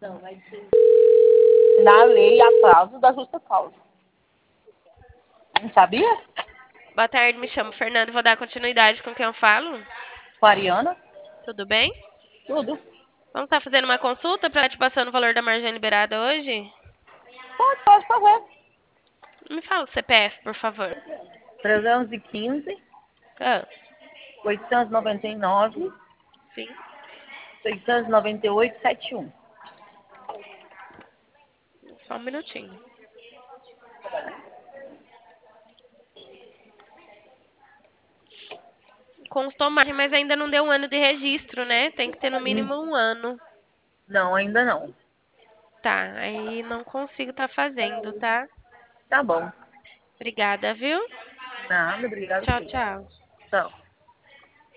Não, vai ser na lei a prazo da justa causa. Não sabia? Boa tarde, me chamo Fernando. Vou dar continuidade com quem eu falo. Com a Ariana? Tudo bem? Tudo. Vamos estar fazendo uma consulta para te passando o valor da margem liberada hoje? Pode fazer. Me fala o CPF, por favor. 315, Ah, 899, sim. 698, 71. Só um minutinho. Constou margem, mas ainda não deu um ano de registro, né? Tem que ter no mínimo um ano. Não, ainda não. Tá, aí não consigo estar fazendo, tá? Tá bom. Obrigada, viu? Nada, obrigado a Tchau, você. tchau. Tchau.